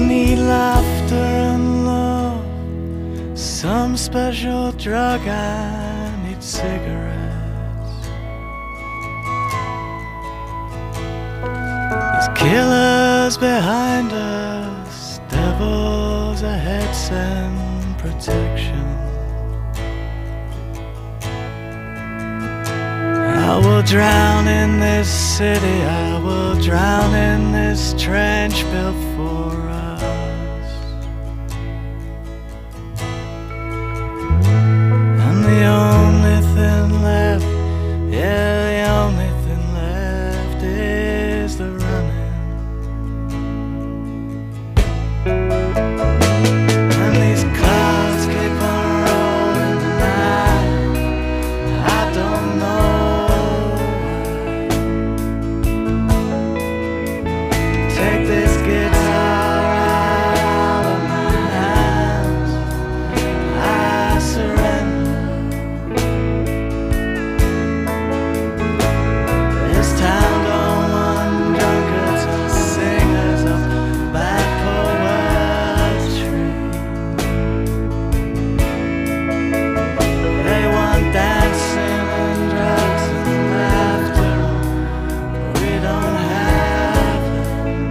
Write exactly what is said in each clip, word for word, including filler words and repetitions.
need laughter and love, some special drug, I need cigarettes. There's killers behind us, devils ahead, send protection. I will drown in this city, I will drown in this trench built for us. And the only thing left, yeah, the only thing left is the running. And these clouds keep on rolling, and I, I don't know. Take this guitar out of my hands, I surrender. This town don't want drunkards or singers of bad poetry. They want dancing and drugs and laughter, we don't have them.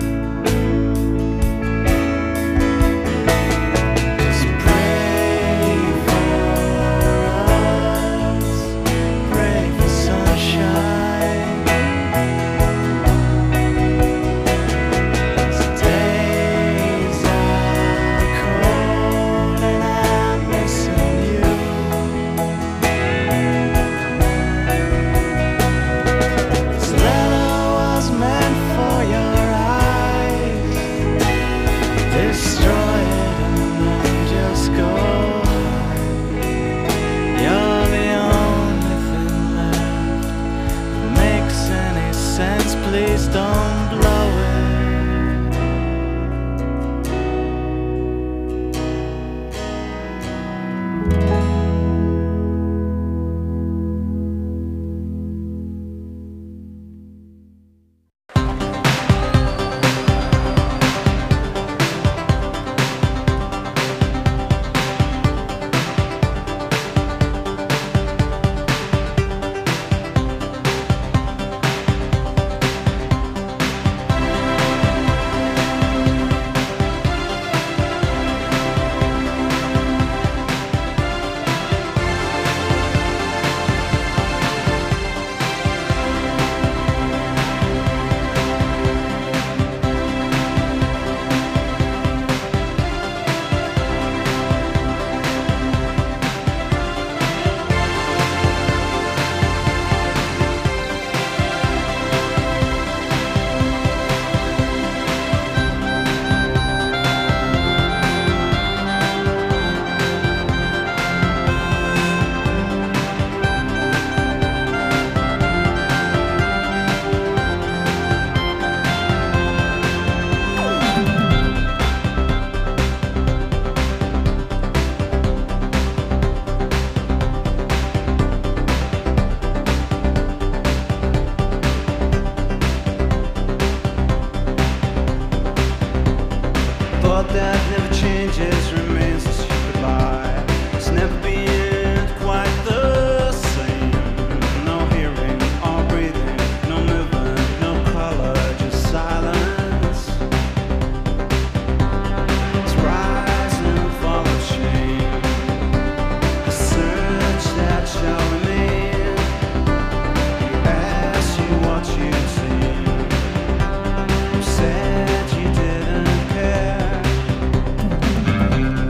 Just pray for us, pray for sunshine. These days are cold and I'm missing you. This letter was meant for your eyes. Destroy it and then just go hide. You're the only thing left that makes any sense. Please don't blow it. Thought that never changes remains a stupid lie. It's never been quite the same. No hearing or breathing, no movement, no color, just silence. It's rise and fall of shame, a search that shall remain. You ask you what you've seen, you said you didn't care.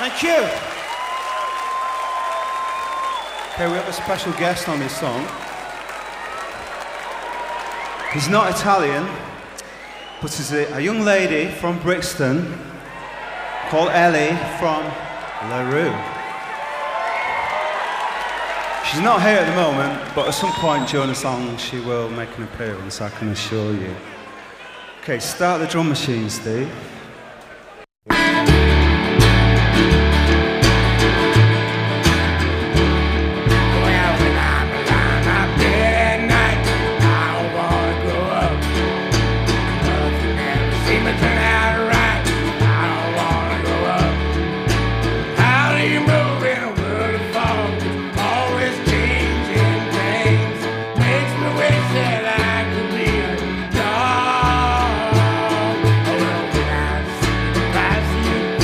Thank you. Okay, we have a special guest on this song. He's not Italian, but he's a, a young lady from Brixton called Ellie from LaRue. She's not here at the moment, but at some point during the song she will make an appearance, I can assure you. Okay, start the drum machine, Steve. Price you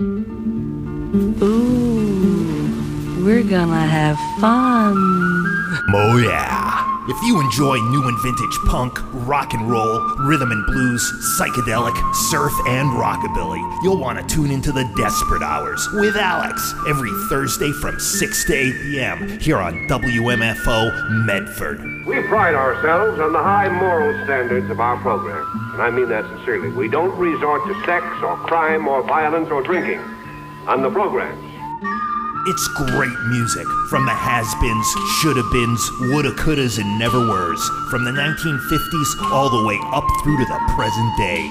Ooh, we're gonna have fun. Oh yeah. If you enjoy new and vintage punk, rock and roll, rhythm and blues, psychedelic, surf, and rockabilly, you'll want to tune into the Desperate Hours with Alex every Thursday from six to eight p.m. here on W M F O Medford. We pride ourselves on the high moral standards of our program, and I mean that sincerely. We don't resort to sex or crime or violence or drinking on the programs. It's great music from the has-beens, shoulda-beens, woulda-couldas, and never-weres, from the nineteen fifties all the way up through to the present day.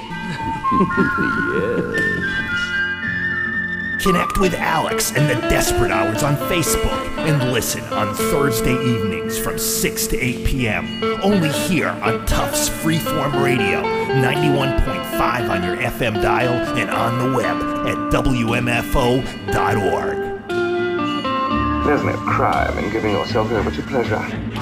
Yes. Connect with Alex and the Desperate Hours on Facebook and listen on Thursday evenings from six to eight p.m. only here on Tufts Freeform Radio, ninety-one point five on your F M dial and on the web at W M F O dot org. There's no crime in giving yourself over to pleasure.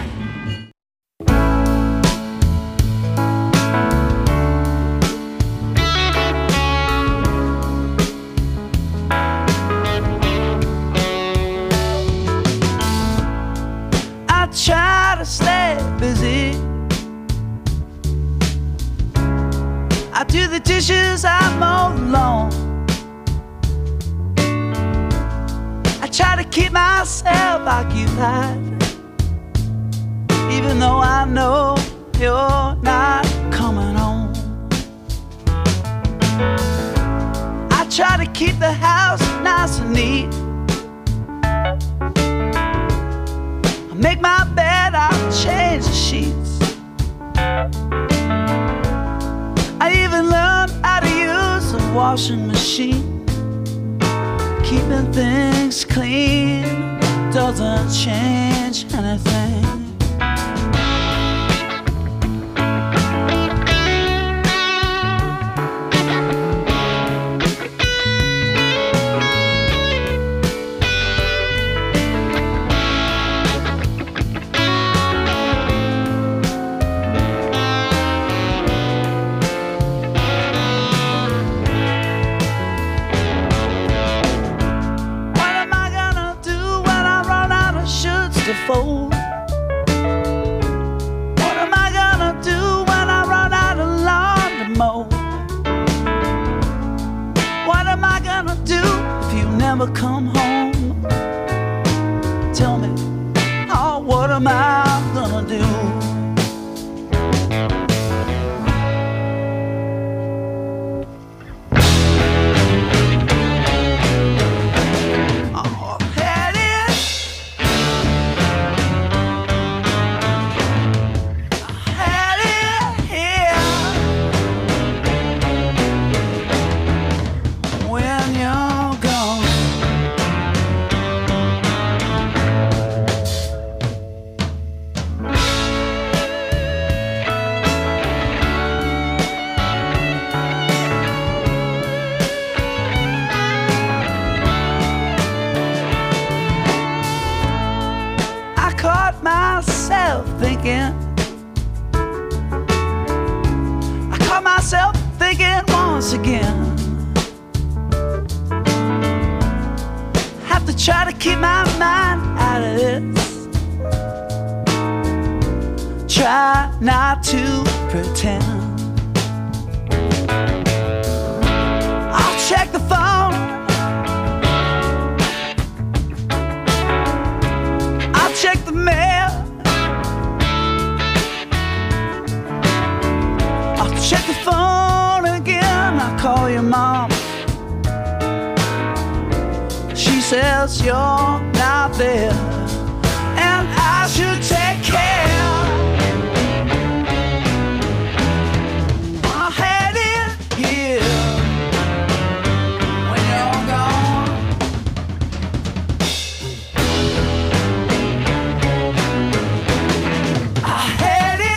I try to stay busy. I do the dishes, I mow the lawn. I try to keep myself occupied, even though I know you're not coming home. I try to keep the house nice and neat. I make my bed, I change the sheets. I even learned how to use a washing machine. Keeping things clean doesn't change anything. Fold. What am I gonna do when I run out of lawn to mow? What am I gonna do if you never come home? Tell me, oh, what am I gonna do? Thinking, I caught myself thinking once again. Have to try to keep my mind out of this. Try not to pretend. I'll check the phone. I'll check the mail. Check the phone again, I call your mom. She says you're not there, and I should take care. I had it here when you're gone. I had it.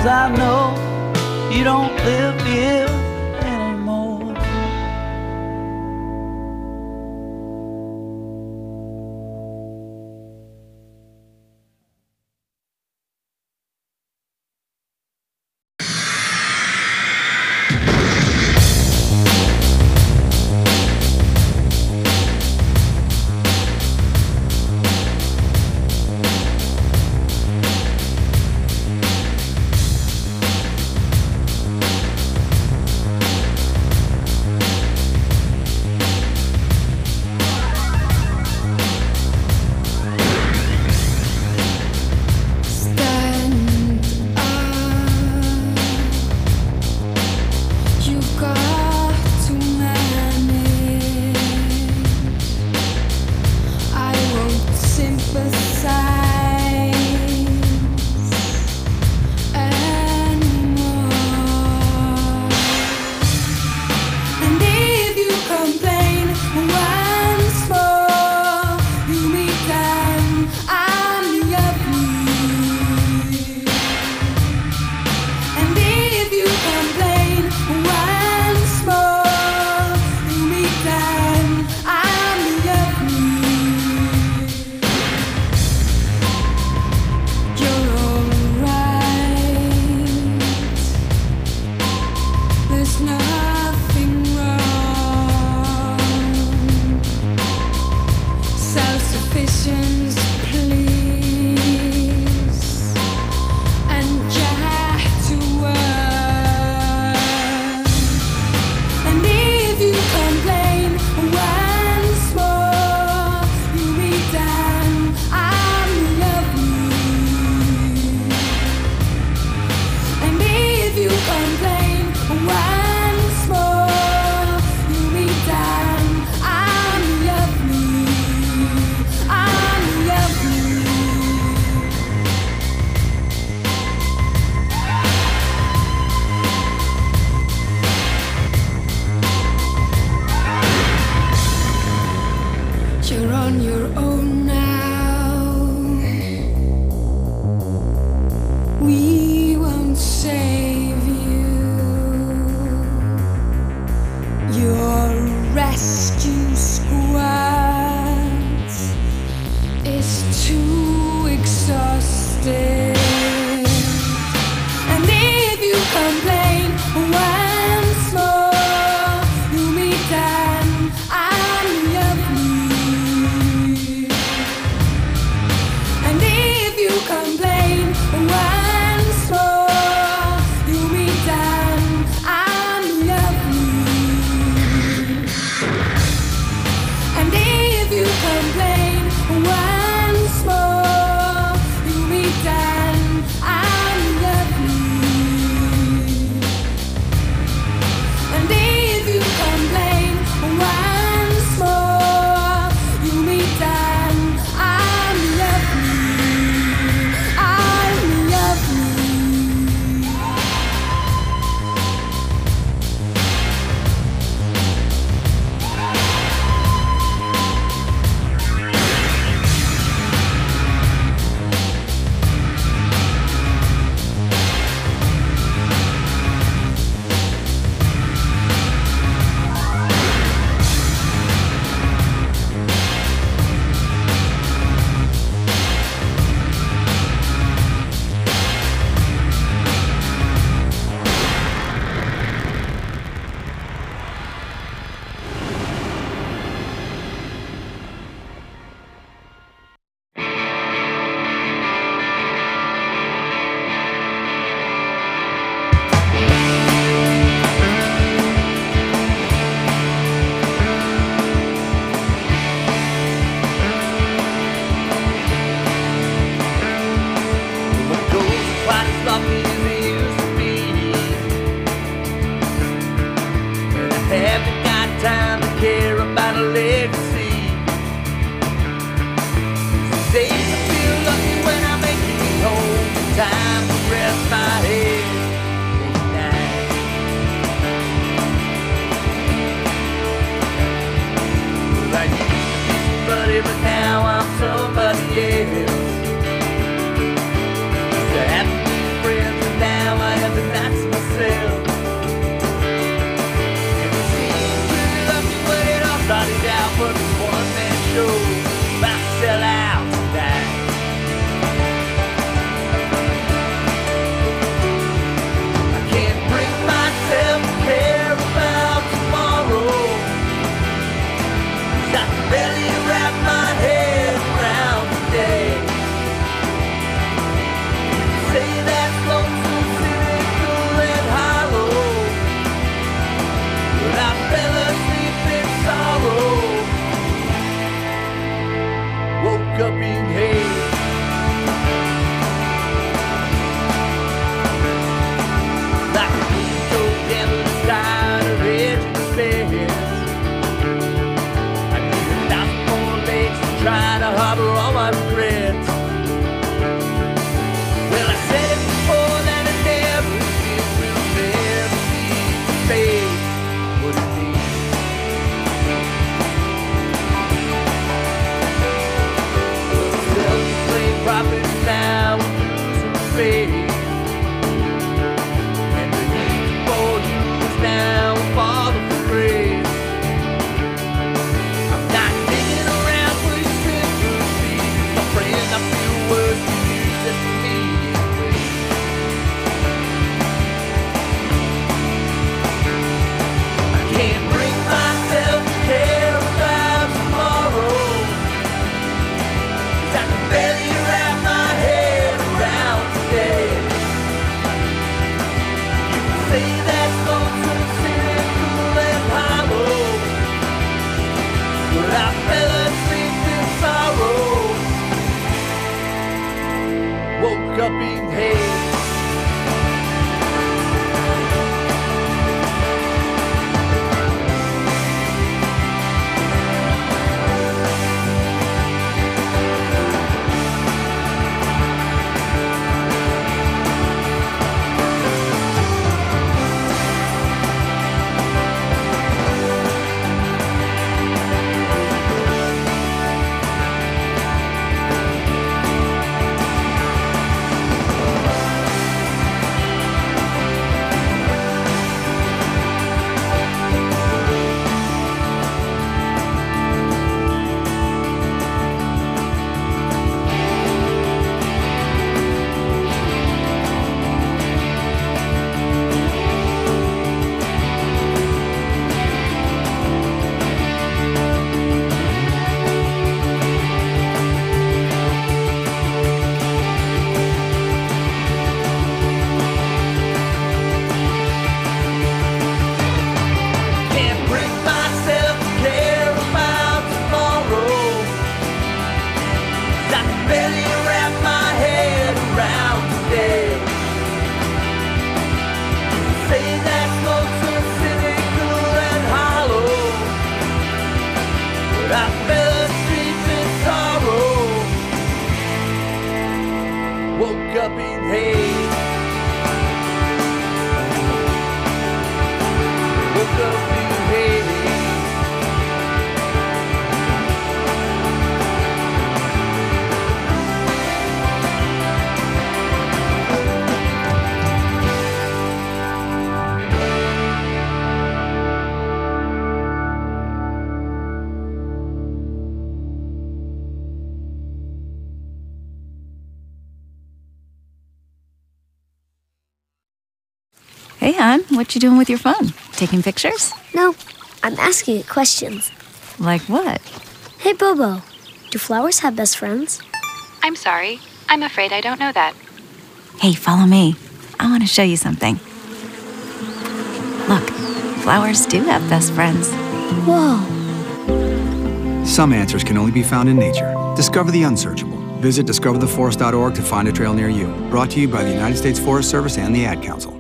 I know you don't live here anymore. Complain once hon, what you doing with your phone? Taking pictures? No, I'm asking it questions. Like what? Hey, Bobo, do flowers have best friends? I'm sorry. I'm afraid I don't know that. Hey, follow me. I want to show you something. Look, flowers do have best friends. Whoa. Some answers can only be found in nature. Discover the unsearchable. Visit discover the forest dot org to find a trail near you. Brought to you by the United States Forest Service and the Ad Council.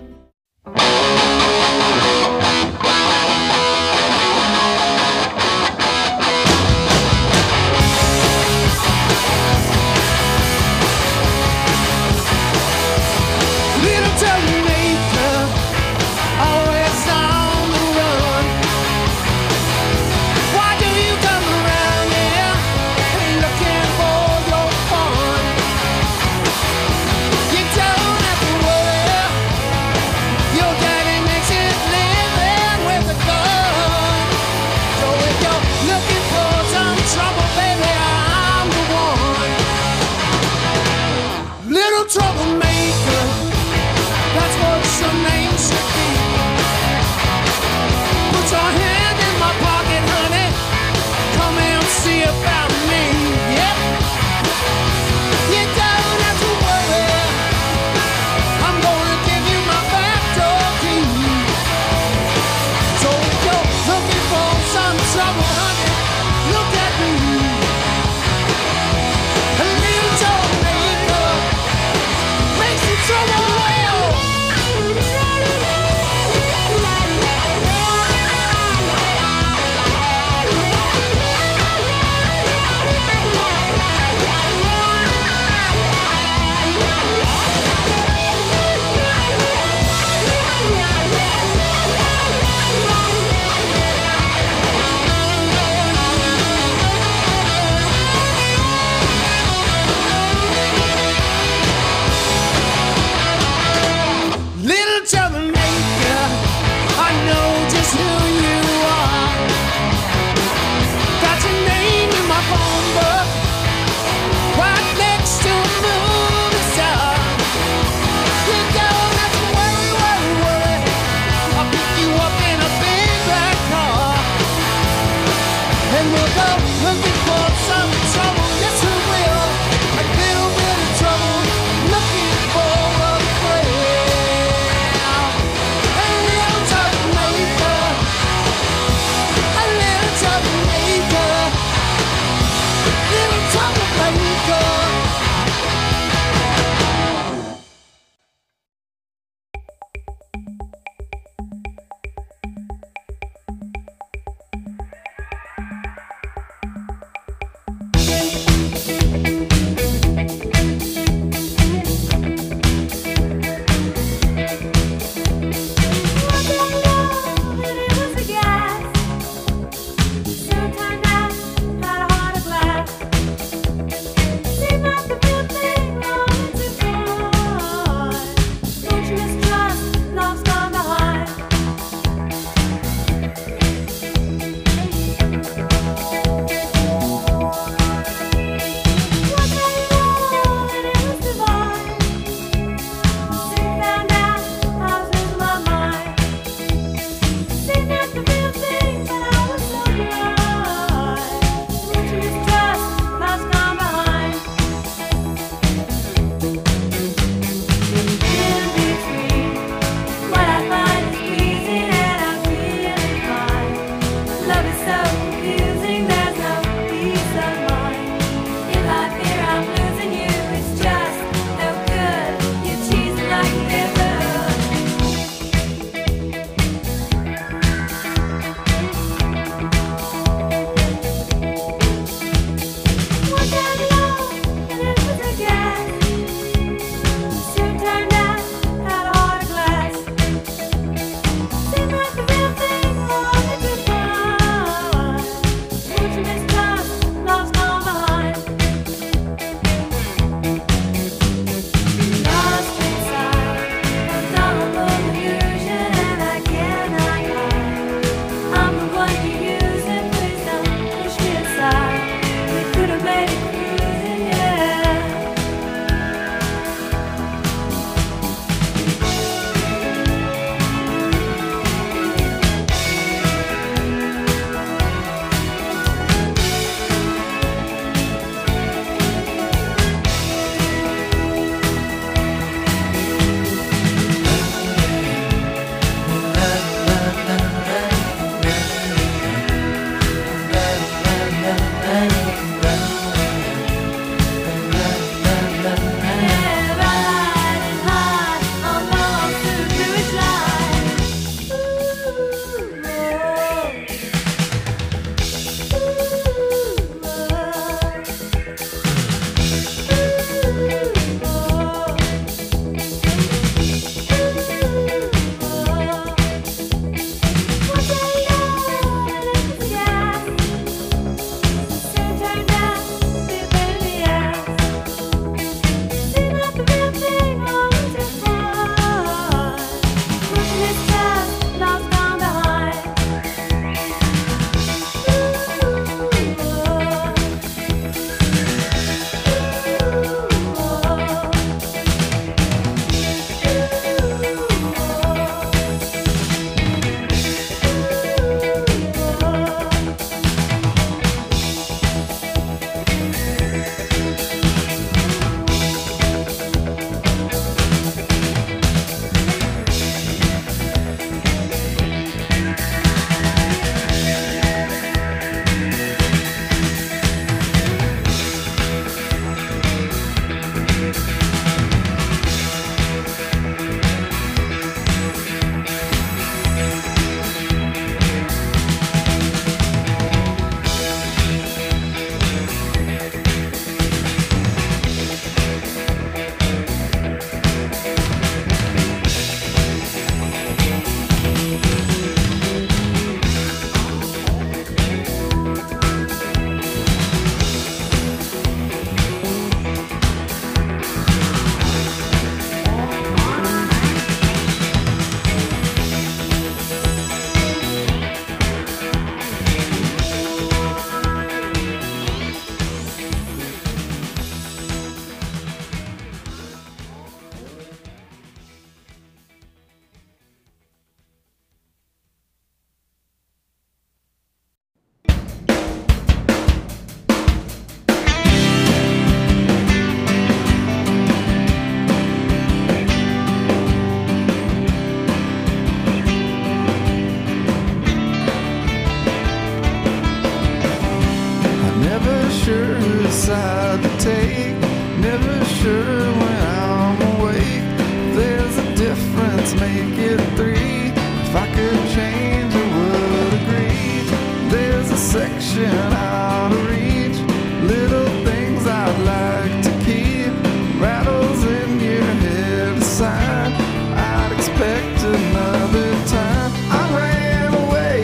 reaching out of reach. Little things I'd like to keep. Rattles in your head a sign. I'd expect another time. I ran away.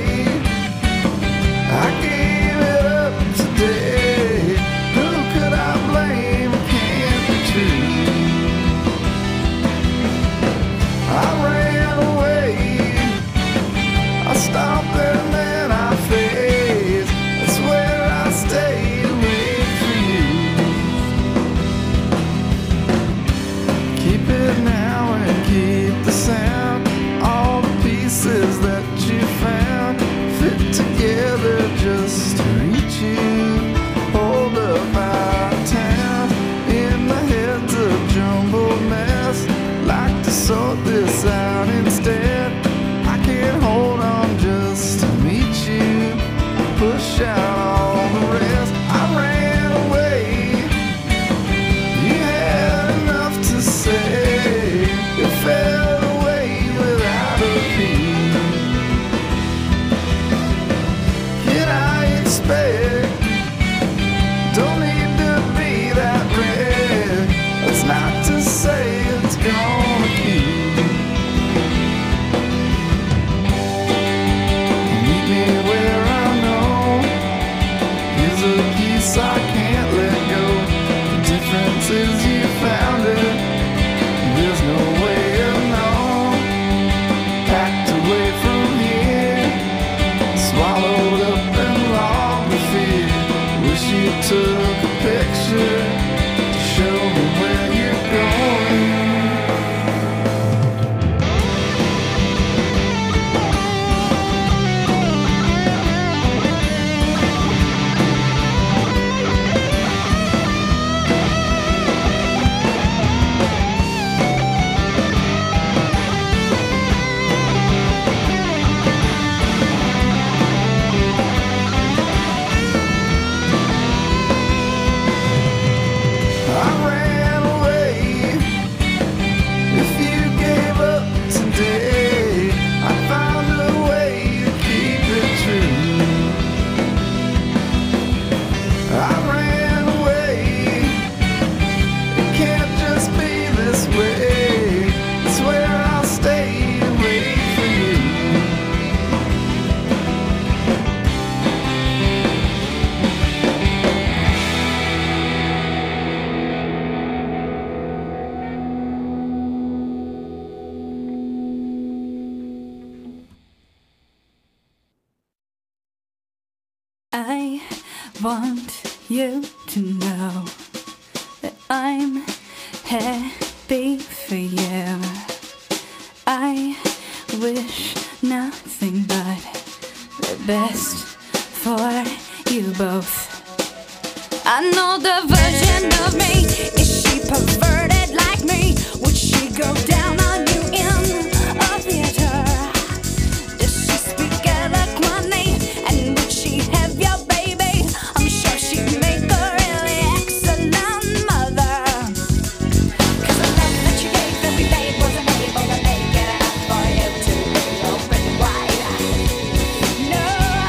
I gave it up today. Who could I blame? It can't be true. I ran away. I stopped and then I faced. That's where I stayed away for you. Keep it now and keep the sound. All the pieces that you found fit together just to reach you. Hold up out of town in the heads of jumbled mess. Like to sort this out instead. I can't hold on just to meet you. Push out all the rest. I ran away. You had enough to say. It fell away without a peep. Can I expect? Don't need to be that red. That's not to say it's gonna keep. Meet me where I know. Here's a piece I can't let go. The difference is you found it. There's no way of knowing. Packed away from here. Swallowed up and logged the fear. Wish you took a picture to show me where you're going. I ran away. If you gave up today, I found a way to keep it true. I ran away. It can't just be this way. It's where I'll stay away from you. I want you to know that I'm happy for you. I wish nothing but the best for you both. I know the version of me. Is she perverted like me? Would she go down on you in a theater? Does she speak eloquently? And would she have your baby? I'm sure she'd make a really excellent mother. 'Cause the love that you gave every day wasn't able to make it enough for you to be open wide. No.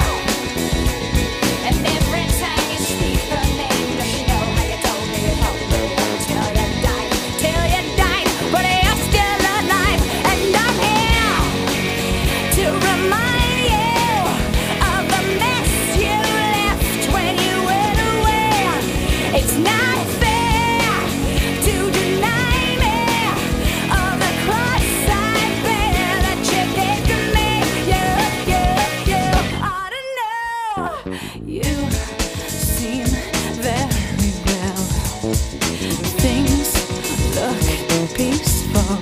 And every time you speak her name, does she know how you told me you hope the world till you died, till you died, but you're still alive, and I'm here to remind you of the mess you left when you went away. It's not fair to deny me of the cross I bear that you gave to me. You, you, you ought to know. You seem very well. Things look peaceful.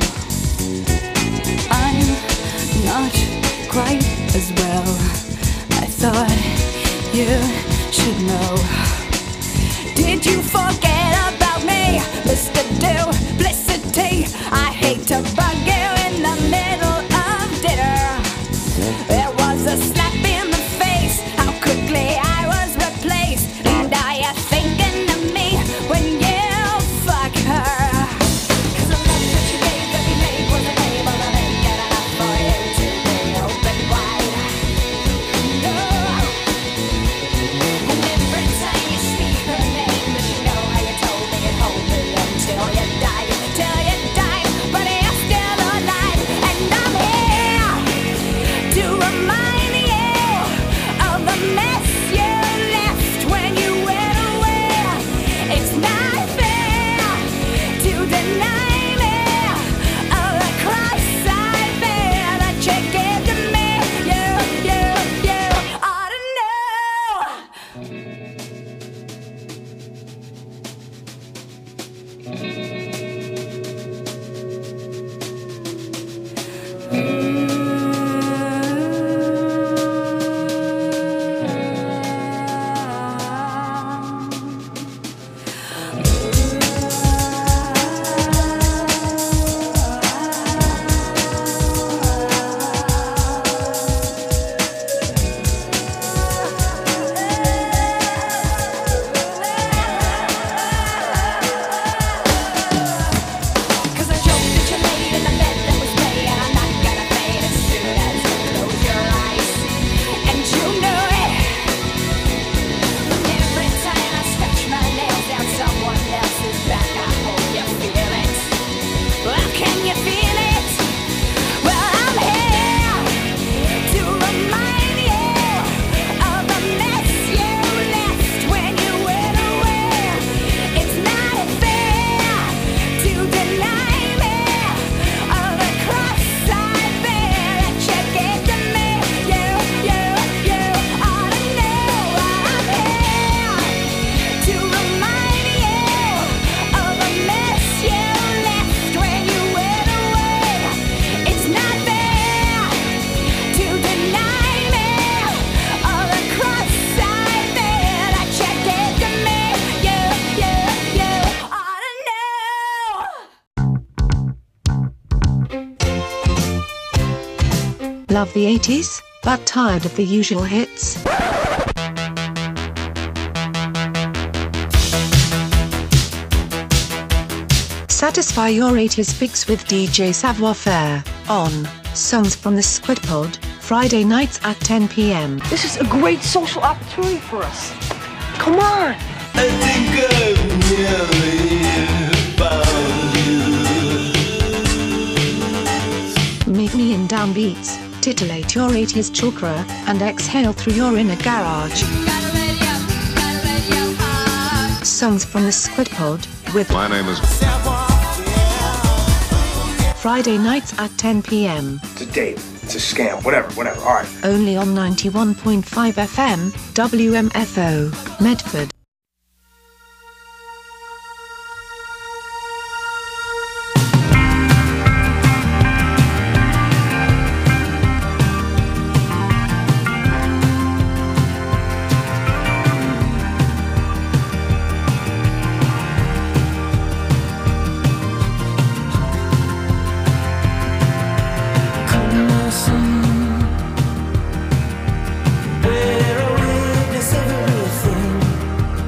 I'm not quite as well. I thought you should know. Did you forget about me, Mister Duplicity? I hate to bug you in the middle of dinner. There was a slap in the face, how quickly I was replaced. And are you thinking of me when you fuck her? 'Cause the love that you gave every day wasn't able to make it enough for you to be open wide. No. Love the eighties, but tired of the usual hits? Satisfy your eighties fix with D J Savoir Faire on Songs from the Squid Pod, Friday nights at ten p m. This is a great social opportunity for us. Come on! I think I've nearly found you. Meet me in downbeats, titillate your eighties chakra, and exhale through your inner garage. Songs from the Squid Pod with My name is Friday nights at ten p m. It's a date. It's a scam. Whatever, whatever. All right. Only on ninety-one point five F M, W M F O, Medford. Where I witness everything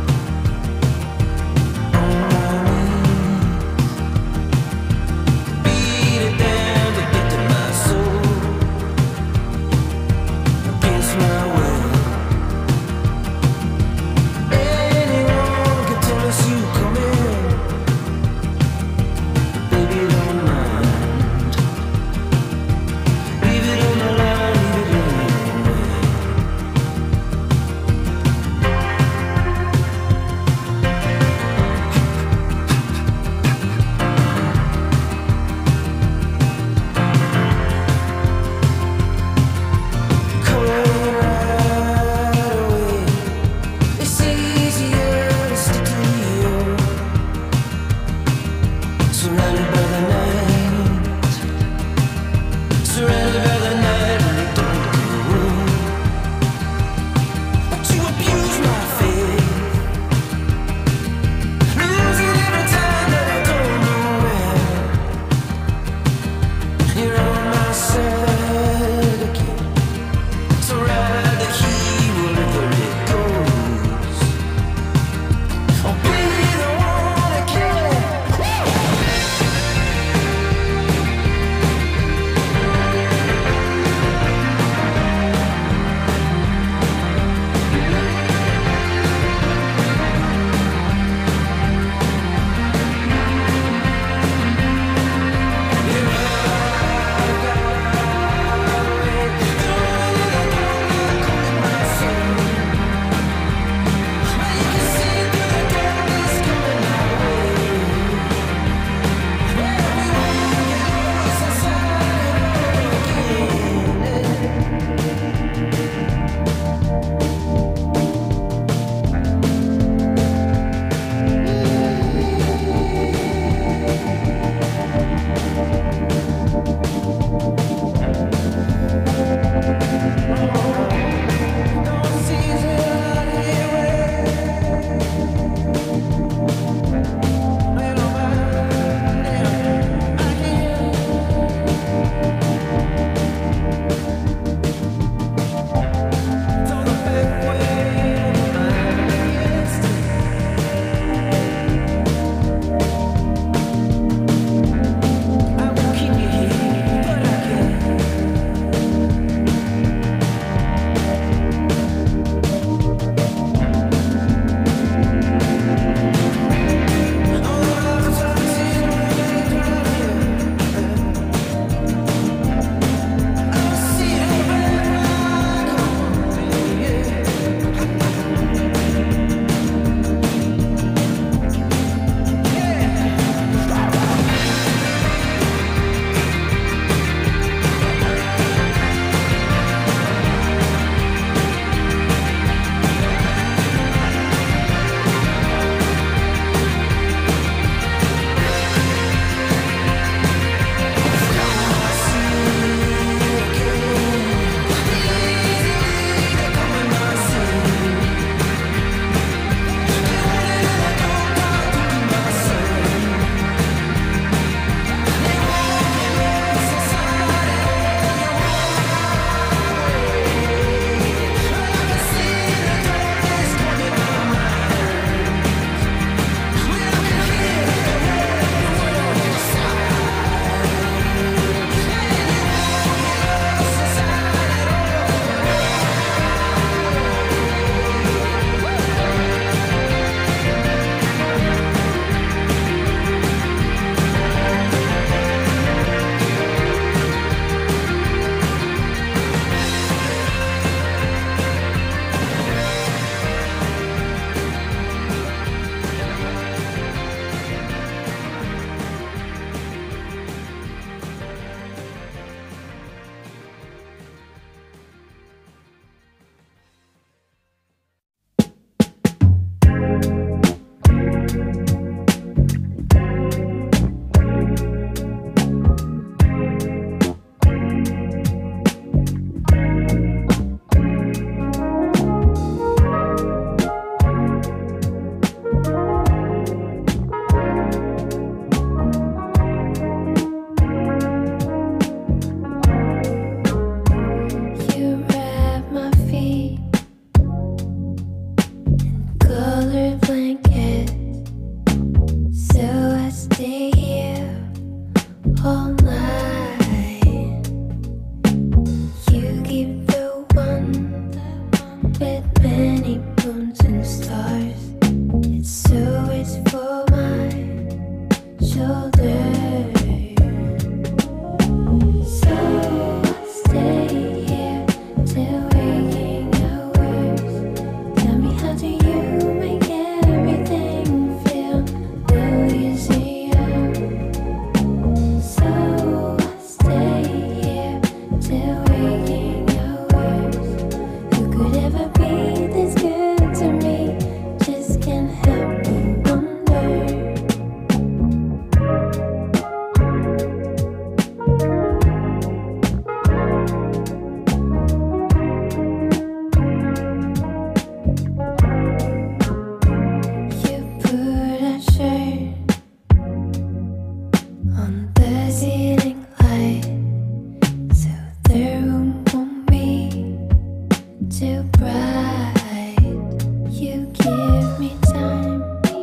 too bright. You give me time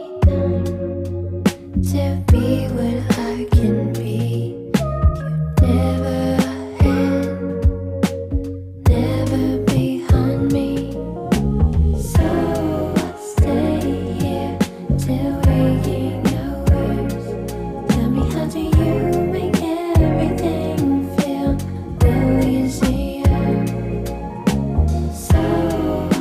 to be what I can be. You never had, never behind me. So I'll stay here till waking hours. Tell me, how do you make everything feel a little easier? So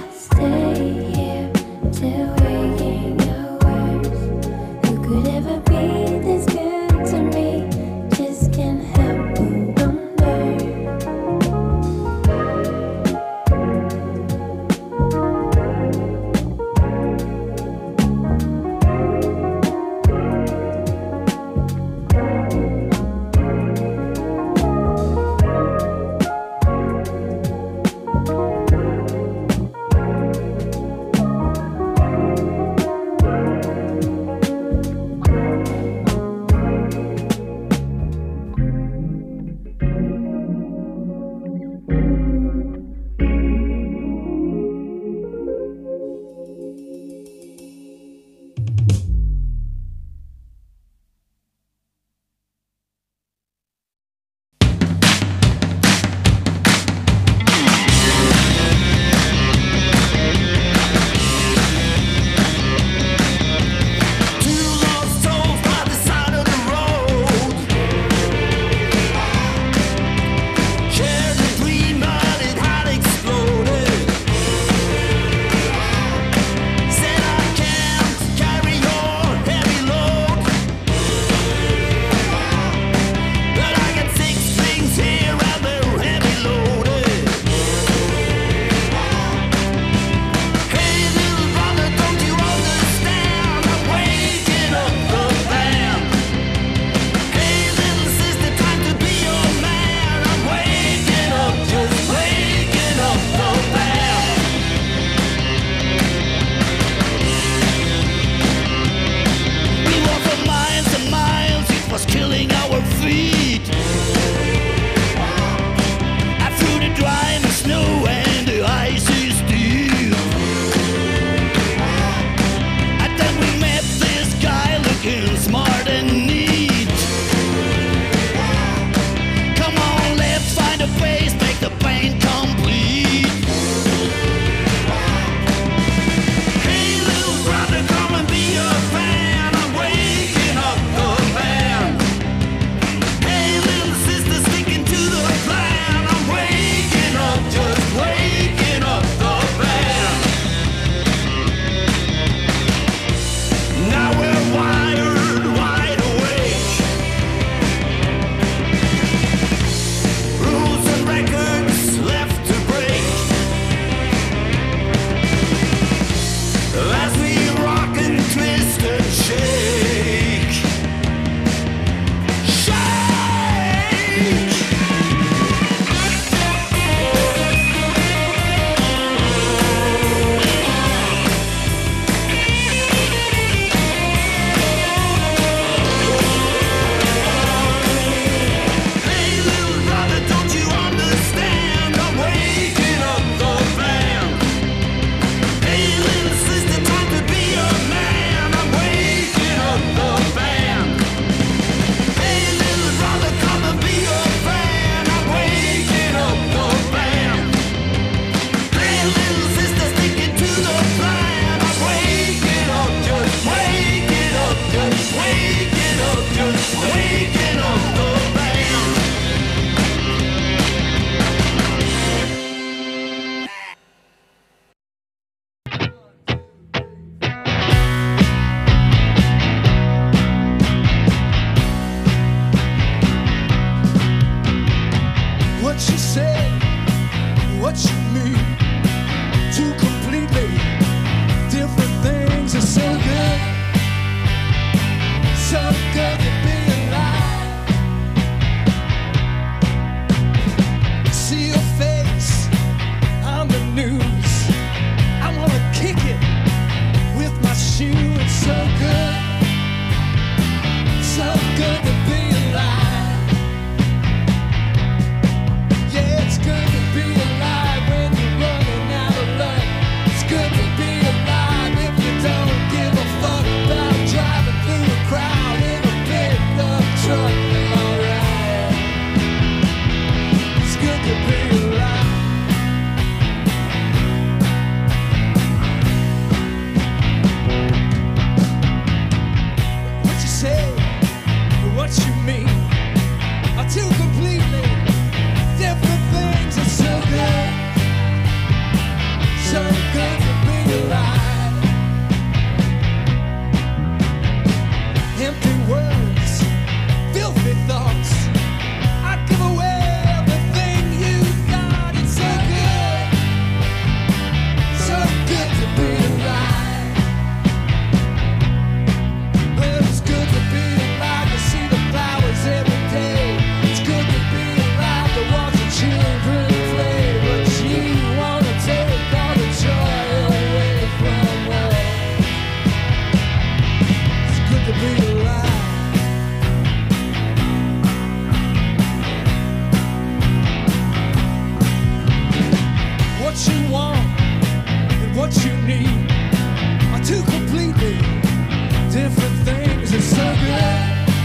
what you want and what you need are two completely different things. It's so good,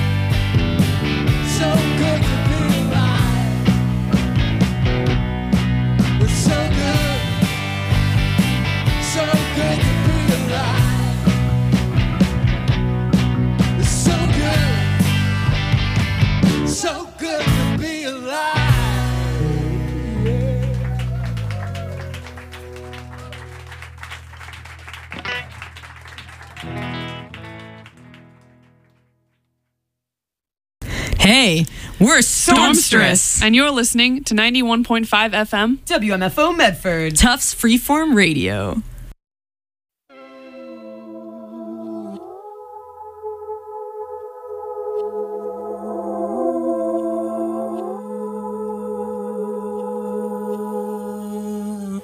so good to be alive. It's so good, so good to be alive. It's so good, so good to be alive. Hey, we're Stormstress. And you're listening to ninety-one point five F M W M F O Medford. Tufts Freeform Radio.